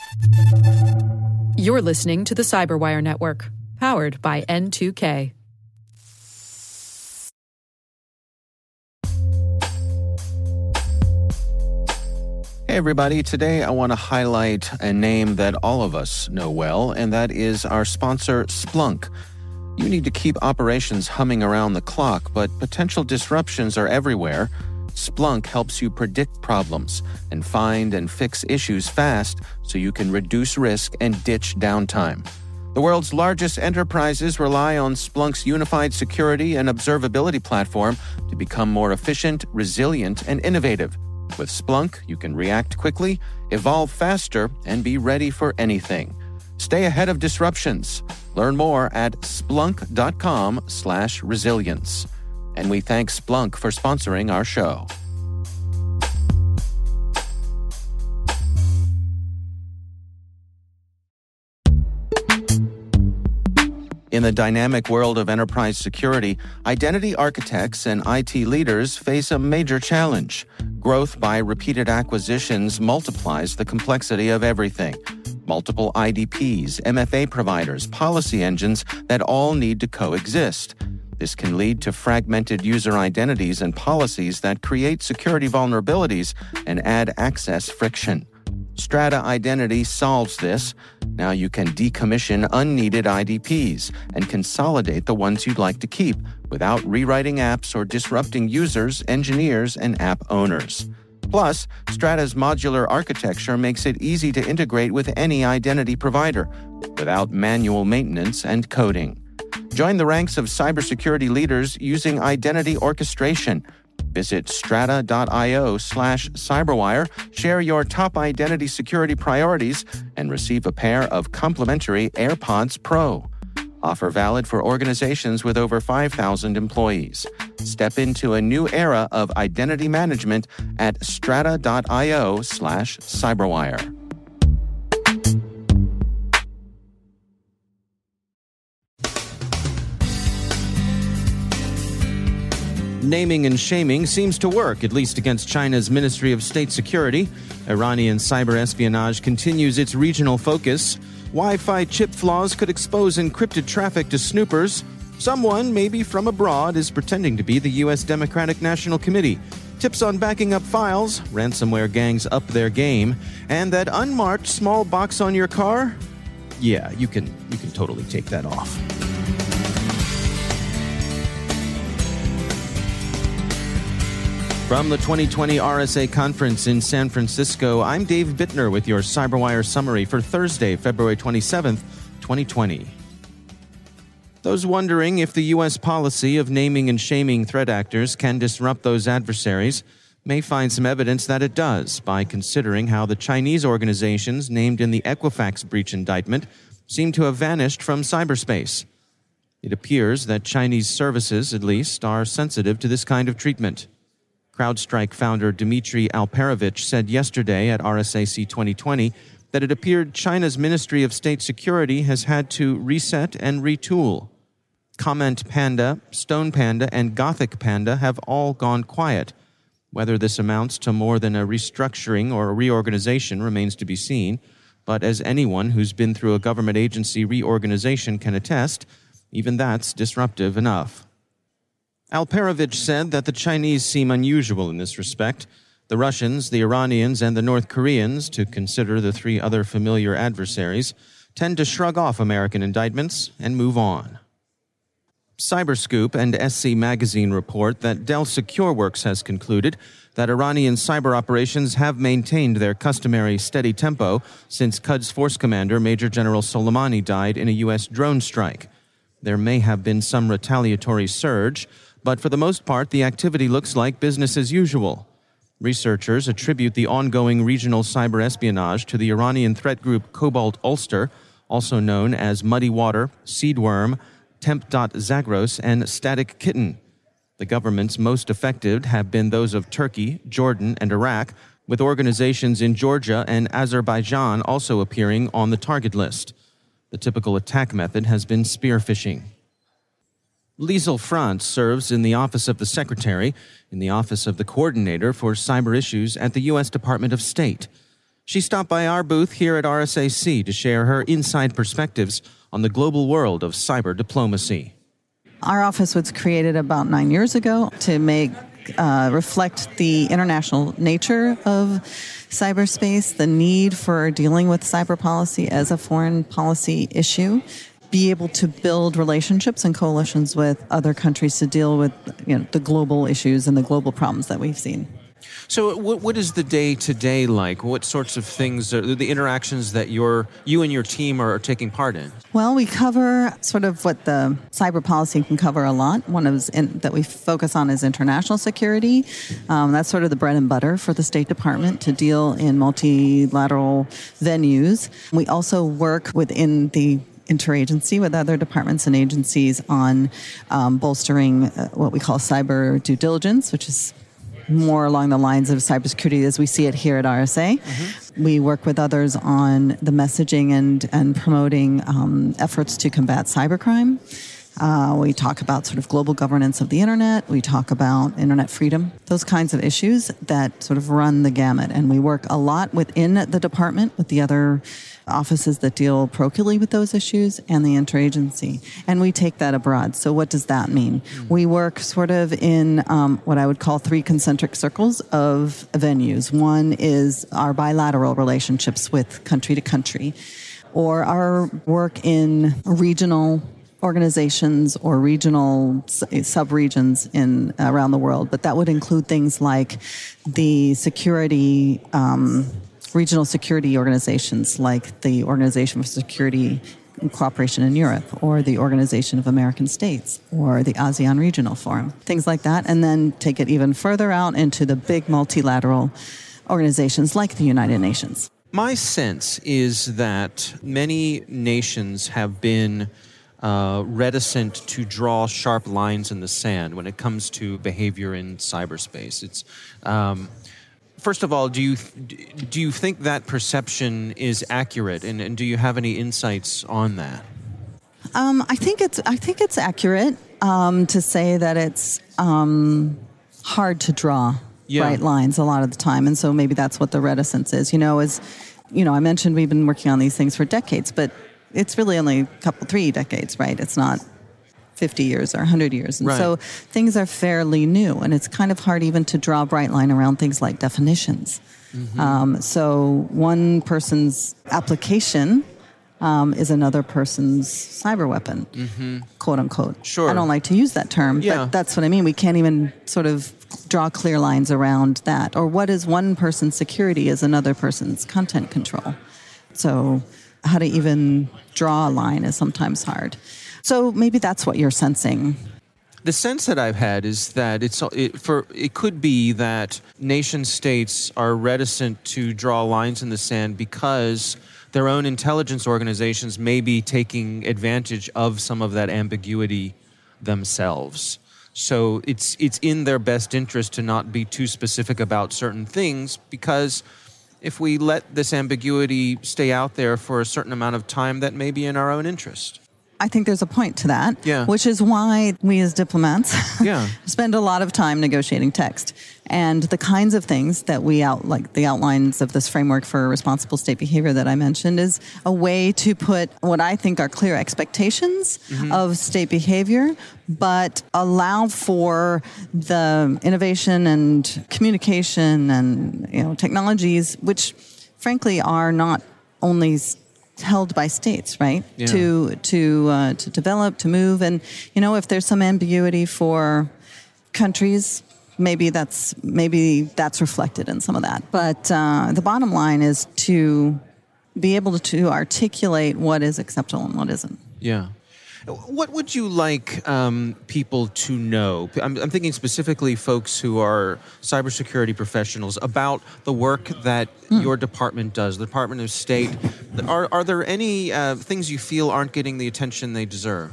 You're listening to the Cyberwire Network, powered by N2K. Hey everybody, today I want to highlight a name that all of us know well, and that is our sponsor, Splunk. You need to keep operations humming around the clock, but potential disruptions are everywhere. Splunk helps you predict problems and find and fix issues fast so you can reduce risk and ditch downtime. The world's largest enterprises rely on Splunk's unified security and observability platform to become more efficient, resilient, and innovative. With Splunk, you can react quickly, evolve faster, and be ready for anything. Stay ahead of disruptions. Learn more at splunk.com/resilience. And we thank Splunk for sponsoring our show. In the dynamic world of enterprise security, identity architects and IT leaders face a major challenge. Growth by repeated acquisitions multiplies the complexity of everything. Multiple IDPs, MFA providers, policy engines that all need to coexist. This can lead to fragmented user identities and policies that create security vulnerabilities and add access friction. Strata Identity solves this. Now you can decommission unneeded IDPs and consolidate the ones you'd like to keep without rewriting apps or disrupting users, engineers, and app owners. Plus, Strata's modular architecture makes it easy to integrate with any identity provider without manual maintenance and coding. Join the ranks of cybersecurity leaders using identity orchestration. Visit strata.io/cyberwire, share your top identity security priorities, and receive a pair of complimentary AirPods Pro. Offer valid for organizations with over 5,000 employees. Step into a new era of identity management at strata.io/cyberwire. Naming and shaming seems to work, at least against China's Ministry of State Security. Iranian cyber espionage continues its regional focus. Wi-Fi chip flaws could expose encrypted traffic to snoopers. Someone, maybe from abroad, is pretending to be the U.S. Democratic National Committee. Tips on backing up files, ransomware gangs up their game, and that unmarked small box on your car? Yeah, you can totally take that off. From the 2020 RSA Conference in San Francisco, I'm Dave Bittner with your CyberWire summary for Thursday, February 27th, 2020. Those wondering if the U.S. policy of naming and shaming threat actors can disrupt those adversaries may find some evidence that it does by considering how the Chinese organizations named in the Equifax breach indictment seem to have vanished from cyberspace. It appears that Chinese services, at least, are sensitive to this kind of treatment. CrowdStrike founder Dmitry Alperovich said yesterday at RSAC 2020 that it appeared China's Ministry of State Security has had to reset and retool. Comment Panda, Stone Panda, and Gothic Panda have all gone quiet. Whether this amounts to more than a restructuring or a reorganization remains to be seen, but as anyone who's been through a government agency reorganization can attest, even that's disruptive enough. Alperovich said that the Chinese seem unusual in this respect. The Russians, the Iranians, and the North Koreans, to consider the three other familiar adversaries, tend to shrug off American indictments and move on. Cyberscoop and SC Magazine report that Dell SecureWorks has concluded that Iranian cyber operations have maintained their customary steady tempo since Quds Force Commander Major General Soleimani died in a U.S. drone strike. There may have been some retaliatory surge, but for the most part, the activity looks like business as usual. Researchers attribute the ongoing regional cyber espionage to the Iranian threat group Cobalt Ulster, also known as Muddy Water, Seedworm, Temp.Zagros, and Static Kitten. The governments most affected have been those of Turkey, Jordan, and Iraq, with organizations in Georgia and Azerbaijan also appearing on the target list. The typical attack method has been spear phishing. Liesl Frantz serves in the Office of the Secretary, in the Office of the Coordinator for Cyber Issues at the U.S. Department of State. She stopped by our booth here at RSAC to share her inside perspectives on the global world of cyber diplomacy. Our office was created about 9 years ago to reflect the international nature of cyberspace, the need for dealing with cyber policy as a foreign policy issue, be able to build relationships and coalitions with other countries to deal with the global issues and the global problems that we've seen. So what is the day-to-day like? What sorts of things are the interactions that you and your team are taking part in? Well, we cover sort of what the cyber policy can cover a lot. One that we focus on is international security. That's sort of the bread and butter for the State Department to deal in multilateral venues. We also work within the interagency with other departments and agencies on bolstering what we call cyber due diligence, which is more along the lines of cybersecurity as we see it here at RSA. Mm-hmm. We work with others on the messaging and promoting efforts to combat cybercrime. We talk about sort of global governance of the internet. We talk about internet freedom, those kinds of issues that sort of run the gamut. And we work a lot within the department with the other offices that deal parochially with those issues and the interagency. And we take that abroad. So what does that mean? We work sort of in what I would call 3 concentric circles of venues. One is our bilateral relationships with country to country, or our work in regional organizations or regional sub-regions around the world. But that would include things like the security regional security organizations like the Organization for Security and Cooperation in Europe or the Organization of American States or the ASEAN Regional Forum, things like that, and then take it even further out into the big multilateral organizations like the United Nations. My sense is that many nations have been reticent to draw sharp lines in the sand when it comes to behavior in cyberspace. It's first of all, do you think that perception is accurate, and do you have any insights on that? I think it's accurate to say that it's hard to draw bright lines a lot of the time, and so maybe that's what the reticence is. I mentioned we've been working on these things for decades, but it's really only 3 decades, right? It's not 50 years or 100 years. And so things are fairly new, and it's kind of hard even to draw a bright line around things like definitions. Mm-hmm. So one person's application is another person's cyber weapon, quote unquote. Sure. I don't like to use that term, but that's what I mean. We can't even sort of draw clear lines around that. Or what is one person's security is another person's content control. So how to even draw a line is sometimes hard. So maybe that's what you're sensing. The sense that I've had is that it could be that nation states are reticent to draw lines in the sand because their own intelligence organizations may be taking advantage of some of that ambiguity themselves. So it's in their best interest to not be too specific about certain things, because if we let this ambiguity stay out there for a certain amount of time, that may be in our own interest. I think there's a point to that, which is why we as diplomats spend a lot of time negotiating text. And the kinds of things that like the outlines of this framework for responsible state behavior that I mentioned, is a way to put what I think are clear expectations of state behavior, but allow for the innovation and communication and technologies, which frankly are not only held by states, right? Yeah. To develop, to move, and if there's some ambiguity for countries, maybe that's reflected in some of that. But the bottom line is to be able to articulate what is acceptable and what isn't. Yeah. What would you like people to know? I'm thinking specifically folks who are cybersecurity professionals about the work that your department does, the Department of State. Are there any things you feel aren't getting the attention they deserve?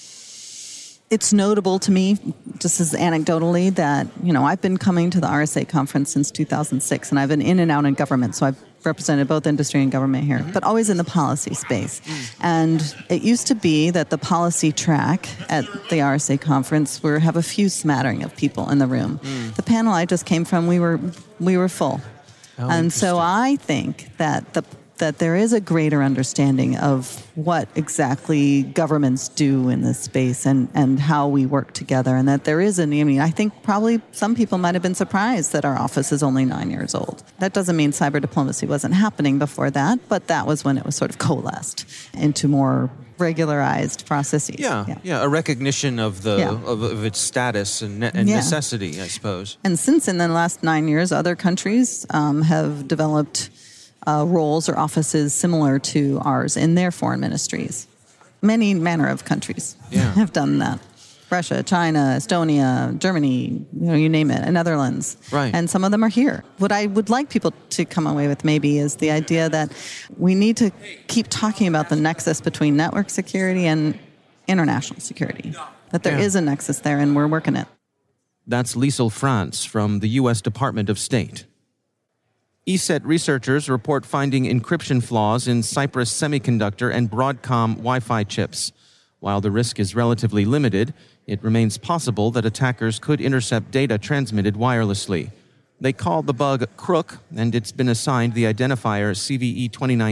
It's notable to me, just as anecdotally, that I've been coming to the RSA conference since 2006, and I've been in and out in government, so I've represented both industry and government here, but always in the policy space. And it used to be that the policy track at the RSA conference have a few smattering of people in the room. The panel I just came from, we were full. And so I think that that there is a greater understanding of what exactly governments do in this space and how we work together, and that there is I think probably some people might have been surprised that our office is only 9 years old. That doesn't mean cyber diplomacy wasn't happening before that, but that was when it was sort of coalesced into more regularized processes. Yeah, a recognition of of its status and necessity, I suppose. And since in the last 9 years, other countries have developed roles or offices similar to ours in their foreign ministries. Many manner of countries have done that. Russia, China, Estonia, Germany, you name it, Netherlands. Right. And some of them are here. What I would like people to come away with maybe is the idea that we need to keep talking about the nexus between network security and international security. That there is a nexus there and we're working it. That's Liesl France from the U.S. Department of State. ESET researchers report finding encryption flaws in Cypress Semiconductor and Broadcom Wi-Fi chips. While the risk is relatively limited, it remains possible that attackers could intercept data transmitted wirelessly. They call the bug Crook, and it's been assigned the identifier CVE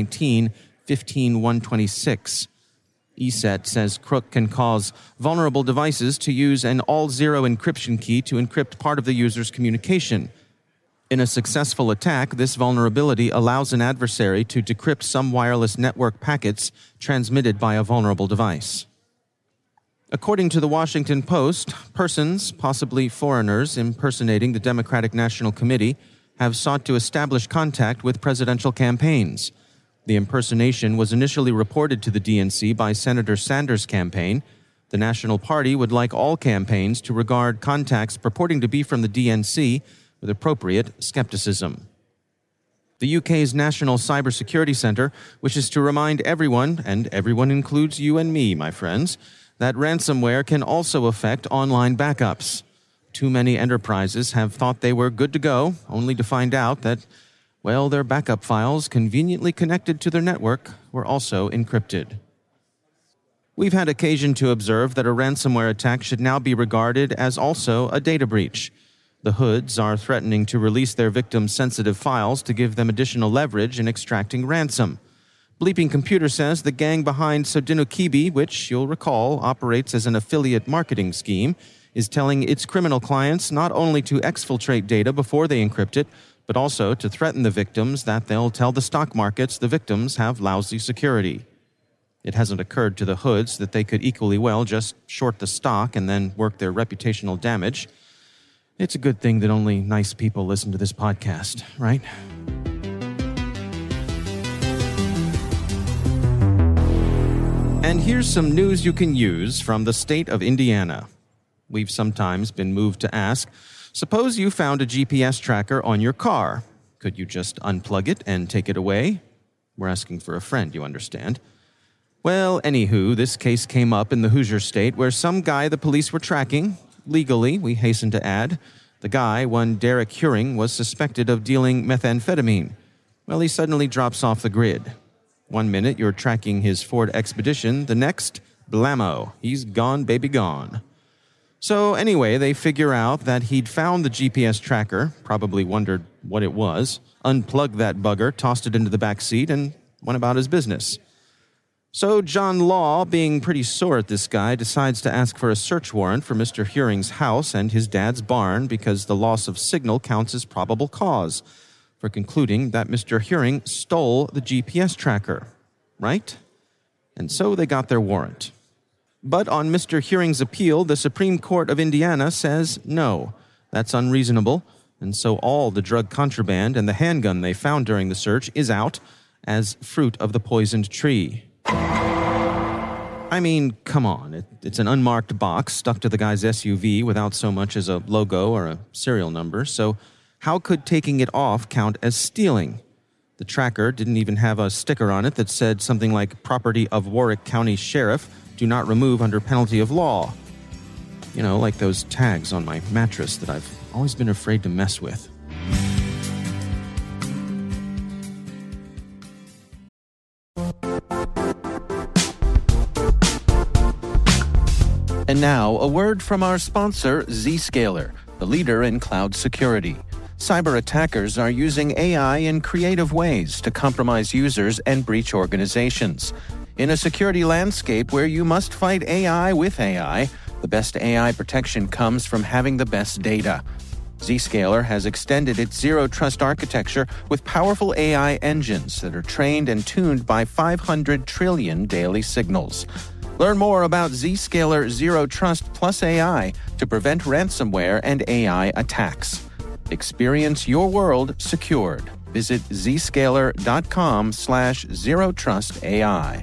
2019-15126. ESET says Crook can cause vulnerable devices to use an all-zero encryption key to encrypt part of the user's communication. In a successful attack, this vulnerability allows an adversary to decrypt some wireless network packets transmitted by a vulnerable device. According to the Washington Post, persons, possibly foreigners, impersonating the Democratic National Committee have sought to establish contact with presidential campaigns. The impersonation was initially reported to the DNC by Senator Sanders' campaign. The National Party would like all campaigns to regard contacts purporting to be from the DNC with appropriate skepticism. The UK's National Cybersecurity Centre wishes to remind everyone, and everyone includes you and me, my friends, that ransomware can also affect online backups. Too many enterprises have thought they were good to go, only to find out that, their backup files conveniently connected to their network were also encrypted. We've had occasion to observe that a ransomware attack should now be regarded as also a data breach. The hoods are threatening to release their victims' sensitive files to give them additional leverage in extracting ransom. Bleeping Computer says the gang behind Sodinokibi, which, you'll recall, operates as an affiliate marketing scheme, is telling its criminal clients not only to exfiltrate data before they encrypt it, but also to threaten the victims that they'll tell the stock markets the victims have lousy security. It hasn't occurred to the hoods that they could equally well just short the stock and then work their reputational damage. It's a good thing that only nice people listen to this podcast, right? And here's some news you can use from the state of Indiana. We've sometimes been moved to ask, suppose you found a GPS tracker on your car. Could you just unplug it and take it away? We're asking for a friend, you understand. Well, anywho, this case came up in the Hoosier State where some guy the police were tracking, legally, we hasten to add. The guy, one Derek Huring, was suspected of dealing methamphetamine. Well, he suddenly drops off the grid. 1 minute, you're tracking his Ford Expedition. The next, blammo, he's gone, baby, gone. So anyway, they figure out that he'd found the GPS tracker, probably wondered what it was, unplugged that bugger, tossed it into the back seat, and went about his business. So John Law, being pretty sore at this guy, decides to ask for a search warrant for Mr. Huring's house and his dad's barn because the loss of signal counts as probable cause for concluding that Mr. Huring stole the GPS tracker, right? And so they got their warrant. But on Mr. Huring's appeal, the Supreme Court of Indiana says no, that's unreasonable, and so all the drug contraband and the handgun they found during the search is out as fruit of the poisoned tree. I mean, come on. It's an unmarked box stuck to the guy's SUV without so much as a logo or a serial number, so how could taking it off count as stealing? The tracker didn't even have a sticker on it that said something like, property of Warwick County Sheriff, do not remove under penalty of law. You know, like those tags on my mattress that I've always been afraid to mess with. And now, a word from our sponsor, Zscaler, the leader in cloud security. Cyber attackers are using AI in creative ways to compromise users and breach organizations. In a security landscape where you must fight AI with AI, the best AI protection comes from having the best data. Zscaler has extended its Zero Trust architecture with powerful AI engines that are trained and tuned by 500 trillion daily signals. Learn more about Zscaler Zero Trust plus AI to prevent ransomware and AI attacks. Experience your world secured. Visit zscaler.com/zerotrustai.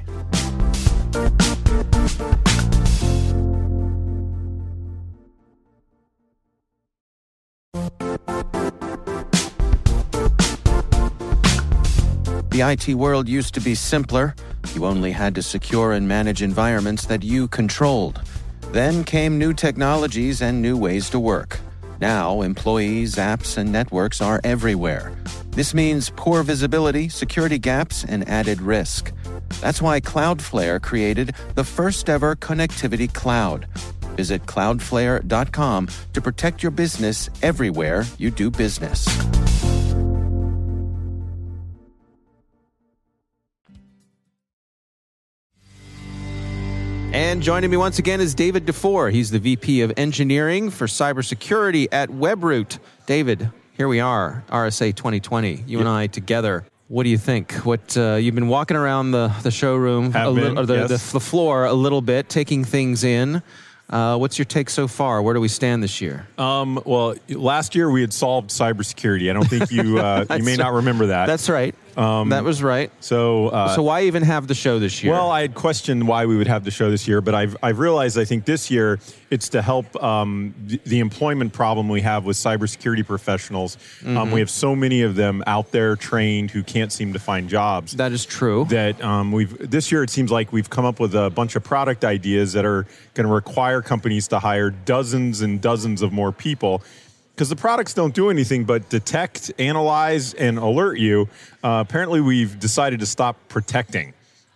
The IT world used to be simpler. You only had to secure and manage environments that you controlled. Then came new technologies and new ways to work. Now, employees, apps, and networks are everywhere. This means poor visibility, security gaps, and added risk. That's why Cloudflare created the first-ever connectivity cloud. Visit cloudflare.com to protect your business everywhere you do business. And joining me once again is David Dufour. He's the VP of Engineering for Cybersecurity at Webroot. David, here we are, RSA 2020, you and I together. What do you think? You've been walking around the showroom, the floor a little bit, taking things in. What's your take so far? Where do we stand this year? Well, last year we had solved cybersecurity. I don't think you may not remember that. That's right. That was right. So why even have the show this year? Well, I had questioned why we would have the show this year, but I've realized I think this year it's to help the employment problem we have with cybersecurity professionals. Mm-hmm. We have so many of them out there trained who can't seem to find jobs. That is true. That this year it seems like we've come up with a bunch of product ideas that are going to require companies to hire dozens and dozens of more people. Because the products don't do anything but detect, analyze, and alert you. Apparently, we've decided to stop protecting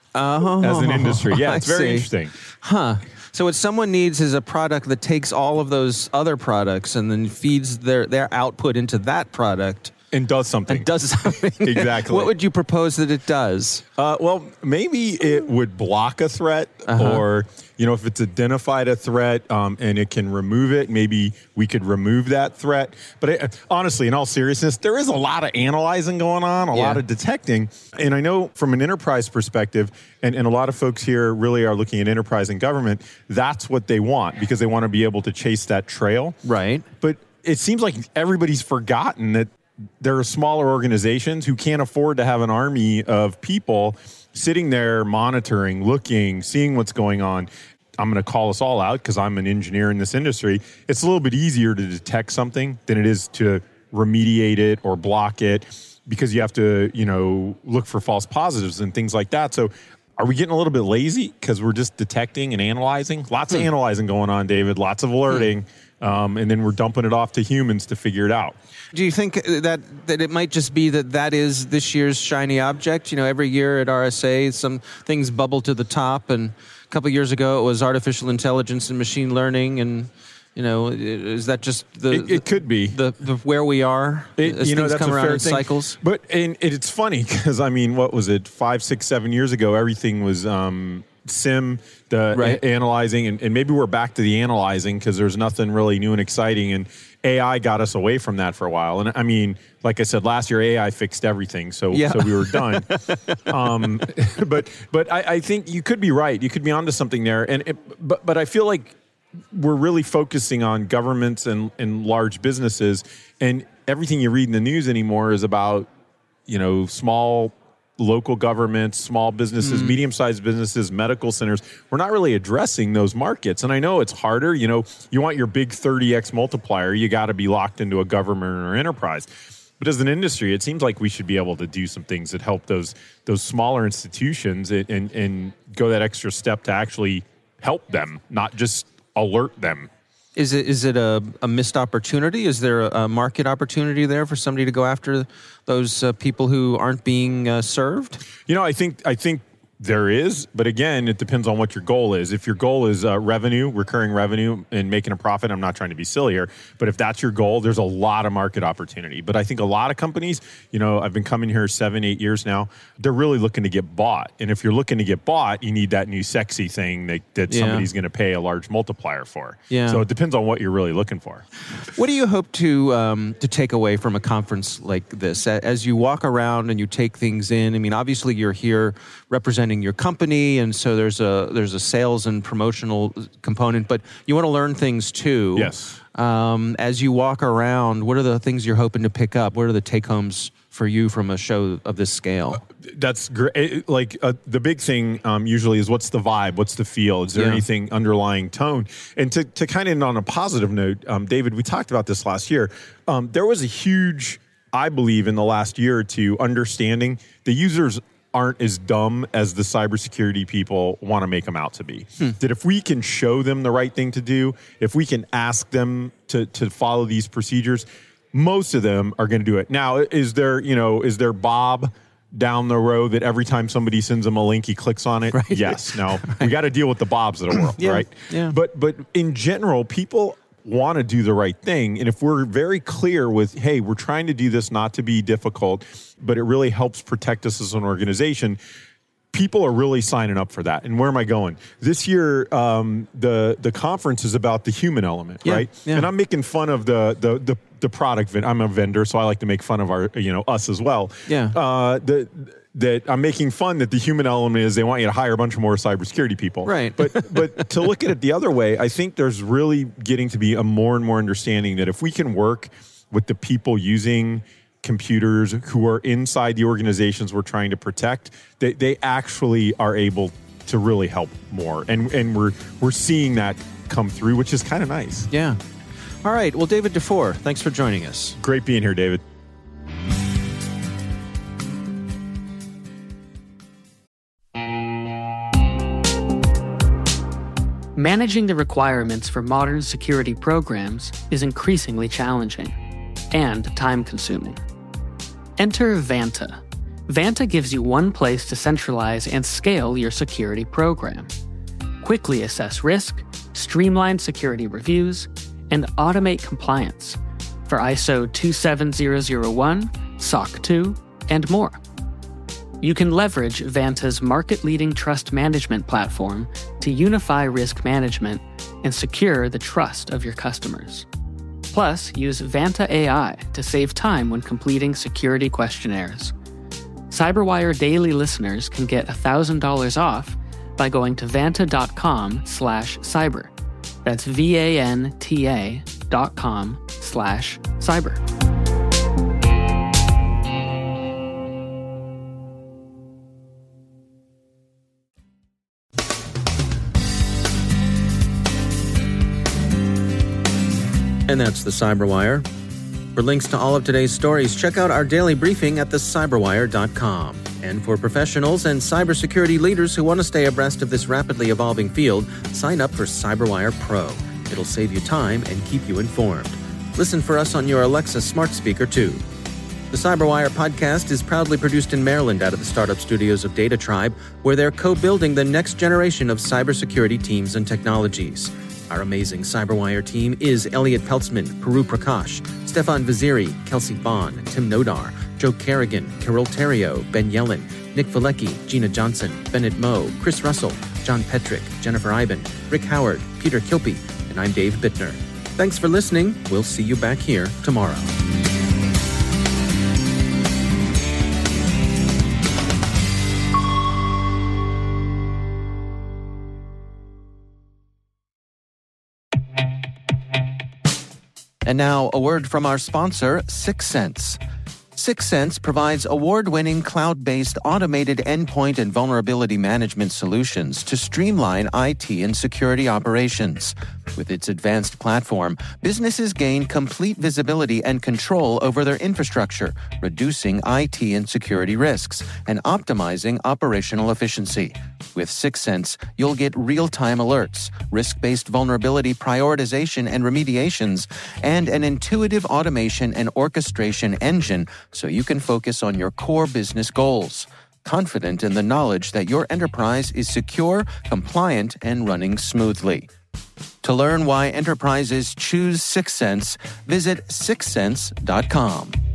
as an industry. Yeah, it's very interesting. Huh. So what someone needs is a product that takes all of those other products and then feeds their output into that product. And does something. Exactly. What would you propose that it does? Well, maybe it would block a threat, or if it's identified a threat and it can remove it, maybe we could remove that threat. But honestly, in all seriousness, there is a lot of analyzing going on, a lot of detecting. And I know from an enterprise perspective, and a lot of folks here really are looking at enterprise and government, that's what they want because they want to be able to chase that trail. Right. But it seems like everybody's forgotten that there are smaller organizations who can't afford to have an army of people sitting there monitoring, looking, seeing what's going on. I'm going to call us all out because I'm an engineer in this industry. It's a little bit easier to detect something than it is to remediate it or block it because you have to, look for false positives and things like that. So are we getting a little bit lazy because we're just detecting and analyzing? Lots of analyzing going on, David, lots of alerting. And then we're dumping it off to humans to figure it out. Do you think that it might just be that is this year's shiny object? Every year at RSA, some things bubble to the top, and a couple of years ago it was artificial intelligence and machine learning, and is that just it could be the where we are as things that's come a around fair in thing. cycles? But it's funny because what was it, 5, 6, 7 years ago? Everything was SIM, analyzing, and maybe we're back to the analyzing because there's nothing really new and exciting, and AI got us away from that for a while. And I mean, like I said, last year AI fixed everything, so we were done. But I think you could be right. You could be onto something there, but I feel like we're really focusing on governments and large businesses, and everything you read in the news anymore is about small local governments, small businesses, medium-sized businesses, medical centers. We're not really addressing those markets. And I know it's harder. You want your big 30x multiplier, you got to be locked into a government or enterprise. But as an industry, it seems like we should be able to do some things that help those smaller institutions and go that extra step to actually help them, not just alert them. Is it a missed opportunity? Is there a market opportunity there for somebody to go after those people who aren't being served? I think There is, but again, it depends on what your goal is. If your goal is recurring revenue, and making a profit, I'm not trying to be silly here, but if that's your goal, there's a lot of market opportunity. But I think a lot of companies, I've been coming here 7-8 years now, they're really looking to get bought. And if you're looking to get bought, you need that new sexy thing that somebody's going to pay a large multiplier for. Yeah. So it depends on what you're really looking for. What do you hope to take away from a conference like this? As you walk around and you take things in, I mean, obviously you're here representing your company, and so there's a sales and promotional component, but you want to learn things too. Yes. As you walk around, what are the things you're hoping to pick up? What are the take-homes for you from a show of this scale? That's great. The big thing usually is, what's the vibe? What's the feel? Is there anything underlying tone? And to kind of end on a positive note, David, we talked about this last year. There was a huge, I believe, in the last year or two, understanding the users aren't as dumb as the cybersecurity people want to make them out to be. That if we can show them the right thing to do, if we can ask them to follow these procedures, most of them are going to do it. Now, is there Bob down the road that every time somebody sends him a link, he clicks on it? Right. Yes. Now, we got to deal with the Bobs of the world, right? Yeah. But in general, people want to do the right thing. And if we're very clear with, hey, we're trying to do this not to be difficult, but it really helps protect us as an organization, people are really signing up for that. And where am I going? This year, the conference is about the human element, right? Yeah. And I'm making fun of the product. I'm a vendor, so I like to make fun of our, us as well. Yeah. That I'm making fun that the human element is they want you to hire a bunch more cybersecurity people. Right. But to look at it the other way, I think there's really getting to be a more and more understanding that if we can work with the people using computers who are inside the organizations we're trying to protect, they actually are able to really help more. And we're seeing that come through, which is kind of nice. Yeah. All right. Well, David Dufour, thanks for joining us. Great being here, David. Managing the requirements for modern security programs is increasingly challenging and time-consuming. Enter Vanta. Vanta gives you one place to centralize and scale your security program. Quickly assess risk, streamline security reviews, and automate compliance for ISO 27001, SOC 2, and more. You can leverage Vanta's market-leading trust management platform to unify risk management and secure the trust of your customers. Plus, use Vanta AI to save time when completing security questionnaires. CyberWire Daily listeners can get $1,000 off by going to vanta.com/cyber. That's VANTA.com/cyber. And that's the CyberWire. For links to all of today's stories, check out our daily briefing at thecyberwire.com. And for professionals and cybersecurity leaders who want to stay abreast of this rapidly evolving field, sign up for CyberWire Pro. It'll save you time and keep you informed. Listen for us on your Alexa smart speaker, too. The CyberWire podcast is proudly produced in Maryland out of the startup studios of Data Tribe, where they're co-building the next generation of cybersecurity teams and technologies. Our amazing CyberWire team is Elliot Peltzman, Puru Prakash, Stefan Vaziri, Kelsey Bond, Tim Nodar, Joe Kerrigan, Carol Terrio, Ben Yellen, Nick Valecki, Gina Johnson, Bennett Moe, Chris Russell, John Petrick, Jennifer Iben, Rick Howard, Peter Kilpie, and I'm Dave Bittner. Thanks for listening. We'll see you back here tomorrow. And now, a word from our sponsor, Syxsense. Syxsense provides award-winning cloud-based automated endpoint and vulnerability management solutions to streamline IT and security operations. With its advanced platform, businesses gain complete visibility and control over their infrastructure, reducing IT and security risks and optimizing operational efficiency. With Syxsense, you'll get real-time alerts, risk-based vulnerability prioritization and remediations, and an intuitive automation and orchestration engine so you can focus on your core business goals. confident in the knowledge that your enterprise is secure, compliant, and running smoothly. To learn why enterprises choose Syxsense, visit syxsense.com.